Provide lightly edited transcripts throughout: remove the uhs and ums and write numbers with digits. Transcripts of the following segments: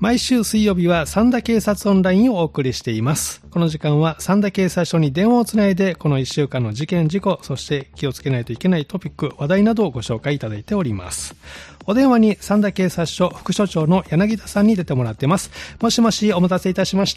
毎週水曜日は三田警察オンラインをお送りしています。この時間は三田警察署に電話をつないで、この1週間の事件事故、そして気をつけないといけないトピック、話題などをご紹介いただいております。お電話に三田警察署副署長の柳田さんに出てもらってます。もしもし、お待たせいたしました。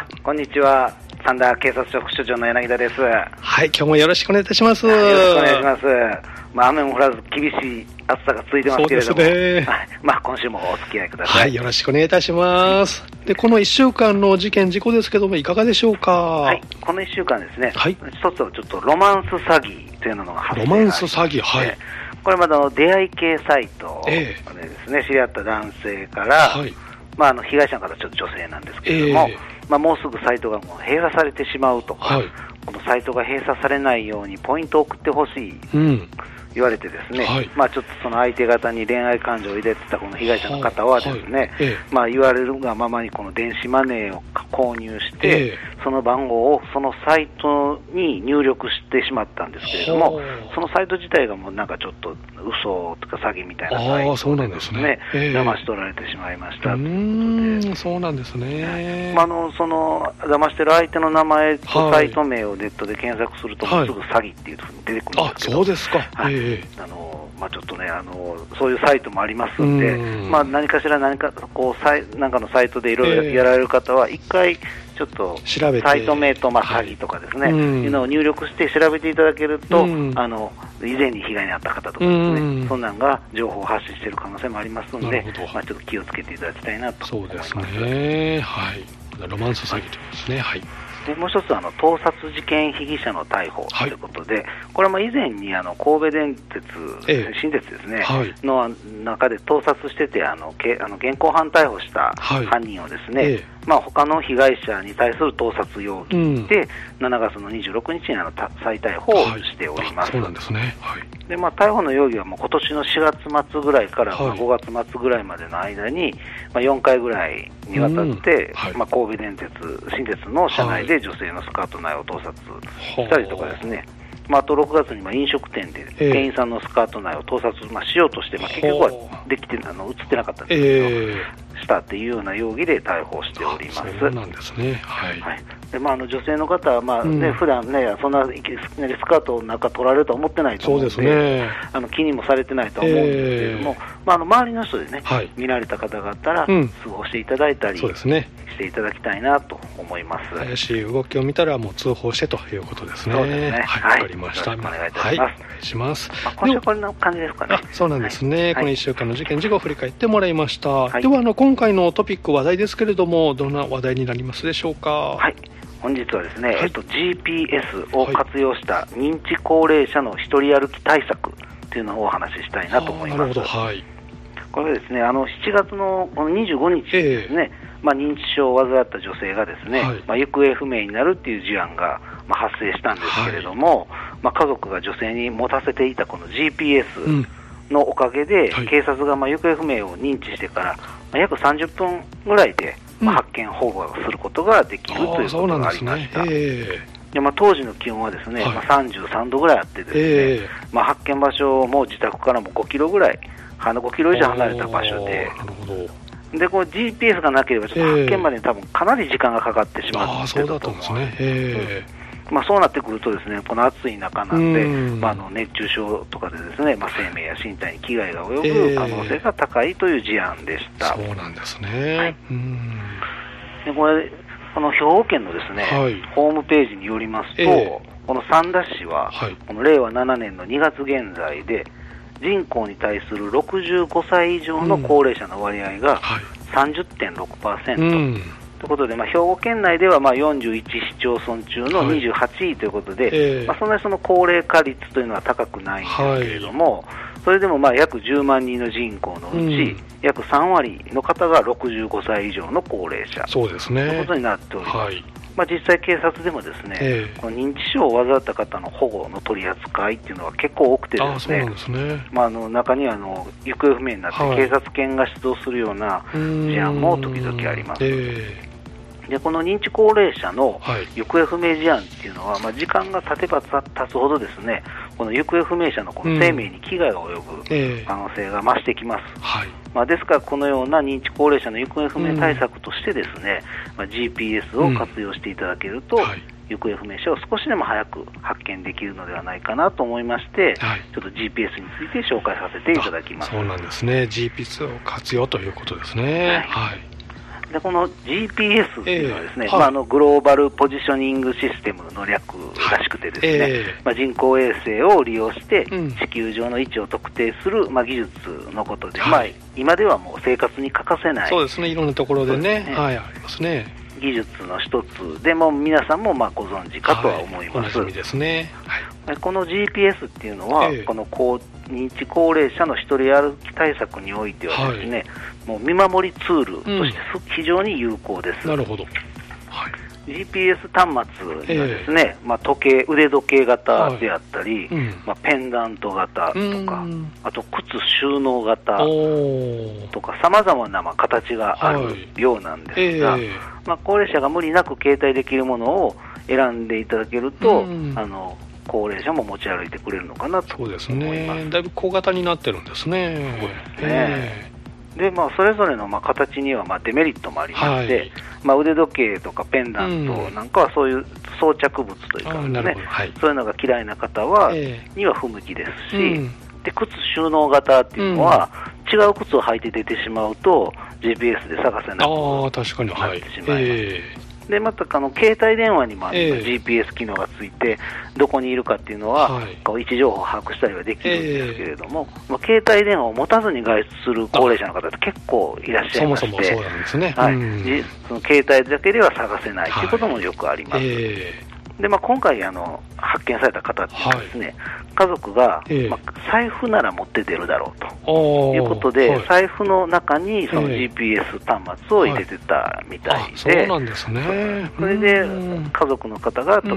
こんにちは。三田警察署副署長の柳田です。 はい、今日もよろしくお願いいたします。 よろしくお願いします。雨も降らず厳しい暑さが続いてますけれども、そうですね。今週もお付き合いください。 はい、よろしくお願いいたします。で、この1週間の事件事故ですけども、いかがでしょうか。 はい、この1週間ですね、はい、一つはちょっとロマンス詐欺というのが発生ロマンス詐欺、はい。 これまだ出会い系サイトでですね、知り合った男性から、はい、被害者の方はちょっと女性なんですけれども、もうすぐサイトがもう閉鎖されてしまうとか、はい、このサイトが閉鎖されないようにポイントを送ってほしい、言われてですね、はい、ちょっとその相手方に恋愛感情を入れてたこの被害者の方はですね、言われるがままにこの電子マネーを購入して、その番号をそのサイトに入力してしまったんですけれども、そのサイト自体がもうなんかちょっと嘘とか詐欺みたいなサイトでですね、騙し取られてしまいましたということで、 そうなんですね。 その騙してる相手の名前とサイト名をネットで検索すると、もうすぐ詐欺っていうふうに出てくるんですけど、 そうですか。 ちょっとね、そういうサイトもありますんで、何かのサイトでいろいろやられる方は、一回ちょっとサイト名と詐欺とかですね、いうのを入力して調べていただけると、以前に被害に遭った方とかですね、そんなんが情報を発信している可能性もありますので、ちょっと気をつけていただきたいなと思います。 そうですね。はい。ロマンス詐欺ということですね。はい。 でもう一つは盗撮事件被疑者の逮捕ということで、これも以前に神戸電鉄、新鉄ですね、の中で盗撮してて現行犯逮捕した犯人をですね、他の被害者に対する盗撮容疑で、7月の26日に再逮捕をしております。 そうなんですね。 で逮捕の容疑はもう今年の4月末ぐらいから5月末ぐらいまでの間に、4回ぐらいにわたって、神戸電鉄、新鉄の車内で女性のスカート内を盗撮したりとかですね、あと6月に飲食店で店員さんのスカート内を盗撮しようとして、結局はできて映ってなかったんですけど、したっていうような容疑で逮捕しております。 そうなんですね。はい。 で女性の方は普段ね、そんないきなりスカートなんか取られるとは思ってないと思うので、そうですね、気にもされてないとは思うんですけれども、周りの人でね、見られた方があったら通報していただいたりしていただきたいなと思います。 怪しい動きを見たらもう通報してということですね。 そうですね。 はい、わかりました。 よろしくお願いいたします。 お願いします。 今週はこんな感じですかね。 そうなんですね。この1週間の事件事故を振り返ってもらいました。では今回のトピック話題ですけれども、どんな話題になりますでしょうか。 はい。本日はですね、GPS を活用した認知高齢者の一人歩き対策というのをお話ししたいなと思います。 なるほど。はい。 これはですね、7月の25日ですね、認知症を患った女性がですね、行方不明になるっていう事案が発生したんですけれども、家族が女性に持たせていたこの GPS のおかげで、警察が行方不明を認知してから約30分ぐらいで発見保護することができるということがありました。で当時の気温はですね、33度ぐらいあってですね、発見場所も自宅からも5キロぐらい、5キロ以上離れた場所で、この GPS がなければちょっと発見までに多分かなり時間がかかってしまう。 そうだったんですね。 そうなってくるとですね、この暑い中なんで、熱中症とかでですね、生命や身体に危害が及ぶ可能性が高いという事案でした。 そうなんですね。 でこの兵庫県のですね、ホームページによりますと、この三田市は、この令和7年の2月現在で人口に対する65歳以上の高齢者の割合が 30.6%、ということで、兵庫県内では41市町村中の28位ということで、そんなにその高齢化率というのは高くないんですけれども、それでも約10万人の人口のうち、約3割の方が65歳以上の高齢者ということになっております。実際警察でもですね、この認知症を患った方の保護の取り扱いっていうのは結構多くてですね、中には行方不明になって警察犬が出動するような事案も時々あります。でこの認知高齢者の行方不明事案っていうのは、時間が経てば経つほどですね、 この行方不明者のこの生命に危害が及ぶ可能性が増してきます。ですから、このような認知高齢者の行方不明対策としてですね、GPS を活用していただけると、行方不明者を少しでも早く発見できるのではないかなと思いまして、ちょっと GPS について紹介させていただきます。 そうなんですね。GPS を活用ということですね。 でこの GPS っていうのはですね、グローバルポジショニングシステムの略らしくてですね、人工衛星を利用して地球上の位置を特定する、技術のことで、今ではもう生活に欠かせない。 そうですね、いろんなところでね、ありますね。 技術の一つでも皆さんもご存知かとは思います。 おなじみですね。 この GPS っていうのは、この認知高齢者の一人歩き対策においてはですね、もう見守りツールとして非常に有効です。 なるほど。 GPS 端末がですね、腕時計型であったり、ペンダント型とか、あと靴収納型とか、さまざまな形があるようなんですが、高齢者が無理なく携帯できるものを選んでいただけると、高齢者も持ち歩いてくれるのかなと思います。そうですね。 だいぶ小型になってるんですね。 そうですね。でそれぞれの形にはデメリットもありまして、腕時計とかペンダントなんかはそういう装着物というかですね、そういうのが嫌いな方には不向きですし、で靴収納型っていうのは、違う靴を履いて出てしまうと GPS で探せなくなってしまいます。でまた携帯電話にもGPS 機能がついて、どこにいるかっていうのは、位置情報を把握したりはできるんですけれども、携帯電話を持たずに外出する高齢者の方って結構いらっしゃいまして、 そもそもそうなんですね。 その携帯だけでは探せないということもよくあります。で今回発見された方っていうのはですね、家族が、財布なら持って出るだろうということで、財布の中にその GPS 端末を入れてたみたいで、 そうなんですね。 それで家族の方が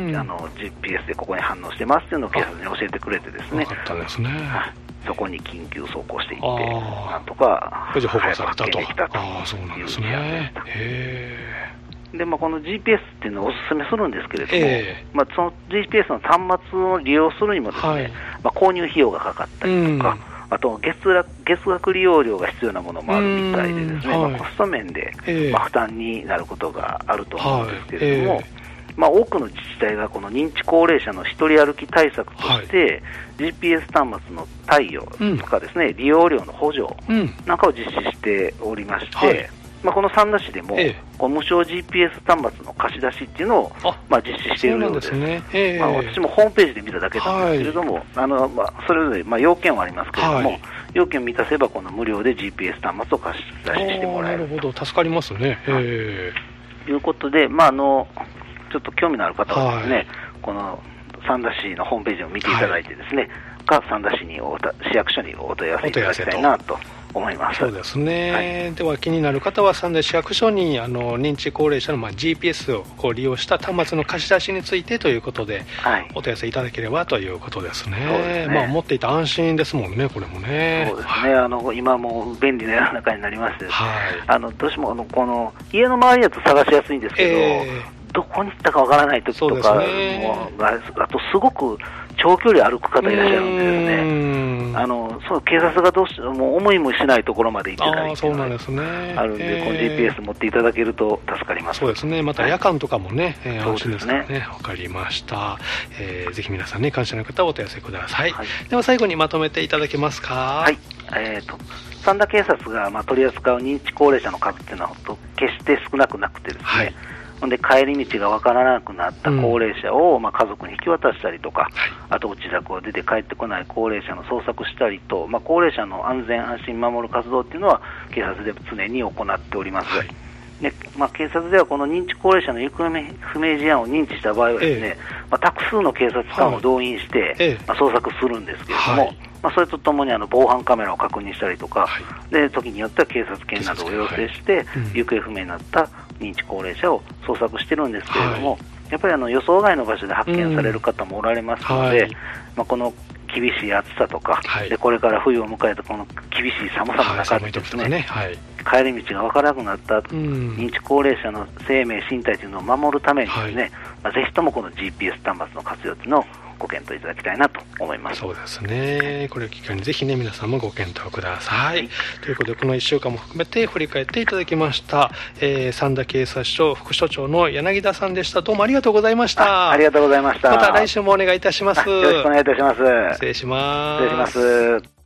GPS でここに反応してますっていうのを警察に教えてくれてですね、そこに緊急走行していって、なんとか無事保護されたと。 発見できたという事案でした。でこの GPS っていうのをお勧めするんですけれども、その GPS の端末を利用するにもですね、購入費用がかかったりとか、あと月額利用料が必要なものもあるみたいでですね、コスト面で負担になることがあると思うんですけれども、多くの自治体がこの認知高齢者の一人歩き対策として、GPS 端末の貸与とかですね、利用料の補助なんかを実施しておりまして、この三田市でも、無償 GPS 端末の貸し出しっていうのを、実施しているようです。私もホームページで見ただけなんですけれども、それぞれ、要件はありますけれども、要件を満たせばこの無料で GPS 端末を貸し出ししてもらえる。 なるほど、助かりますね。 ということで、ちょっと興味のある方はですね、この三田市のホームページを見ていただいてですね、三田市に市役所にお問い合わせいただきたいなと思います。 そうですね。では気になる方は三田市役所に認知高齢者のGPS を利用した端末の貸し出しについてということで、お問い合わせいただければということですね。持っていた安心ですもんね、これもね。 そうですね。今も便利な世の中になりまして、どうしてもこの家の周りだと探しやすいんですけど、どこに行ったかわからない時とかも、あとすごく長距離歩く方いらっしゃるんでですね、そう警察がどうしても思いもしないところまで行ってたりっていうのがあるんで、この GPS 持っていただけると助かります。 そうですね。また夜間とかもね、安心ですからね。わかりました。ぜひ皆さんね、関心の方はお問い合わせください。では最後にまとめていただけますか。 三田警察が取り扱う認知高齢者の数っていうのは決して少なくなくてですね、で帰り道が分からなくなった高齢者を家族に引き渡したりとか、あと自宅を出て帰ってこない高齢者の捜索したりと、高齢者の安全安心守る活動っていうのは警察で常に行っております。で警察ではこの認知高齢者の行方不明事案を認知した場合はですね、多数の警察官を動員して、捜索するんですけれども、それとともに防犯カメラを確認したりとか、で時によっては警察犬などを要請して、行方不明になった認知高齢者を捜索してるんですけれども、やっぱり予想外の場所で発見される方もおられますので、この厳しい暑さとか、でこれから冬を迎えたこの厳しい寒さの中でですね、帰り道が分からなくなった認知高齢者の生命身体というのを守るためにですね、ぜひともこの GPS 端末の活用というのをご検討いただきたいなと思います。 そうですね。これを機会にぜひね、皆さんもご検討ください。ということで、この1週間も含めて振り返っていただきました。三田警察署副署長の柳田さんでした。どうもありがとうございました。 ありがとうございました。 また来週もお願いいたします。 よろしくお願いいたします。 失礼します。 失礼します。